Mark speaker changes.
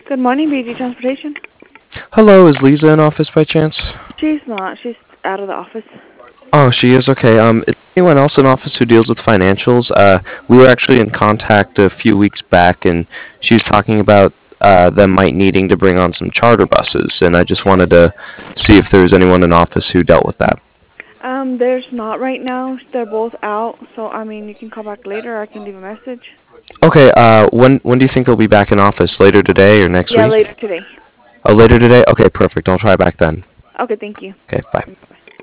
Speaker 1: Good morning, BG Transportation.
Speaker 2: Hello, is Lisa in office by chance?
Speaker 1: She's not. She's out of the office.
Speaker 2: Oh, she is okay. Is anyone else in office who deals with financials? We were actually in contact a few weeks back, and she was talking about them might needing to bring on some charter buses, and I just wanted to see if there was anyone in office who dealt with that.
Speaker 1: There's not right now. They're both out. So, I mean, you can call back later or I can leave a message.
Speaker 2: Okay. When do you think they'll be back in office? Later today or next
Speaker 1: Yeah,
Speaker 2: week?
Speaker 1: later today.
Speaker 2: Oh, later today. Okay, perfect. I'll try back then.
Speaker 1: Okay, thank you.
Speaker 2: Okay, bye.